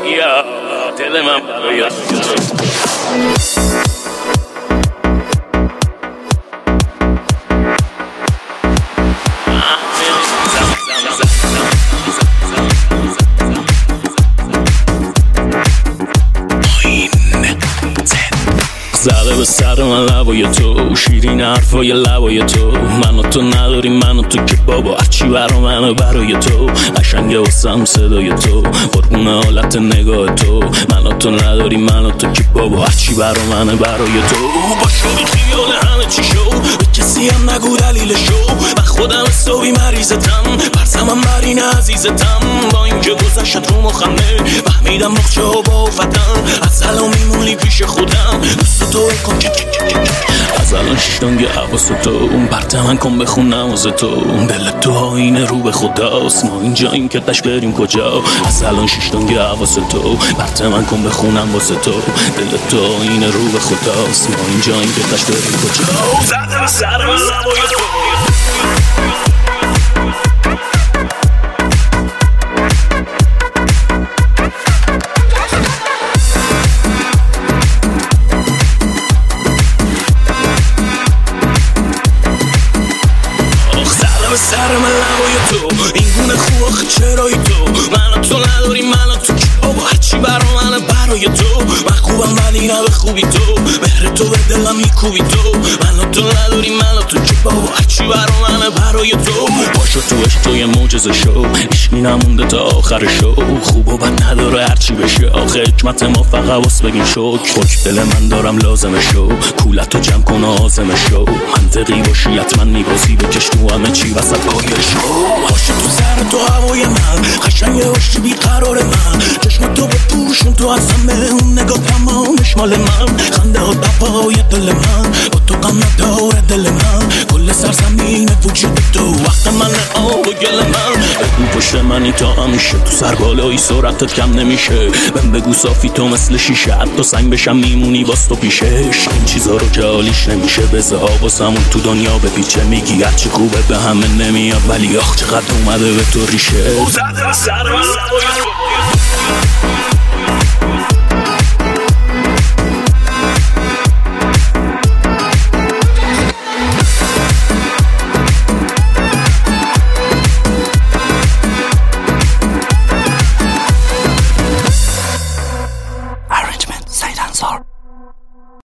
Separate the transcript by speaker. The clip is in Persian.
Speaker 1: یا دل من برای زده به سر من لبای تو، شیرین حرفای لبای تو. من و تو نداریم من و تو که بابا هرچی برا منه برای تو. قشنگه واسم صدای تو، قربون حالت نگاه تو. من و تو نداریم من و تو که بابا هرچی برا منه برای تو. باشو بی خیال همه چی شو، به کسی هم نگو دلیل شو. من خودم حسابی مریضتم، پرسمم بر این عزیزتم. با اینکه گذشت رو مخمه فهمیدم مخچه ها با فتن. از الان میمونی پیش خودم، دوست تو کن از الان شیشتانگه حواس تو. اون برته من کن بخون نماز تو. دل تو آینه رو به خداست، ما اینجا این که تش بریم کجا. از الان شیشتانگه حواس تو، برته من کن بخونم واسه تو. دل تو آینه رو به خداست، ما اینجا این که تش بریم کجا. زده به سر من لبای تو. سر من لبای تو، این گونه خوب آخه چرای تو. من تو نداری من تو که بابا هرچی برا منه برای تو. من خوبم ولی نه به خوبی تو، مهر تو به دلم میکوبی تو. من تو نداری من تو که بابا هرچی برا منه برای تو. باشو تو عشق تو یه معجزه شو، عشقی نمونده تا آخر شو. خوب و بد نداره هرچی بشه، آخه حکمت ما فقط واس بگین شکر. دل من دارم لازمه شو، کولتو جمع کن آزمه شو. منطقی باشی حتما میبازی، بکش تو همه چی وسط پایش. باشی تو سر تو هوای من، قشنگه باشی بیقرار من. چشم تو بپوشون تو از همه، اون نگاه تمامش مال من. خنده ها دبای دل من، با تو غم نداره دل من. کل سرزمین وجود تو وقت من آب و گل من. بگو پشت منی تا همیشه، تو سر بالایی سرعتت کم نمیشه. بهم بگو صافی تو مثل شیشه، حتی سنگ بشم میمونی باز تو پیشش. این چیزا رو که حالیش نمیشه، بزه ها واسمون تو دنیا بپیچه. میگی هرچی خوبه به همه نمیاد، ولی آخ چقدر اومده به تو ریشه. زده به سر من لبای تو.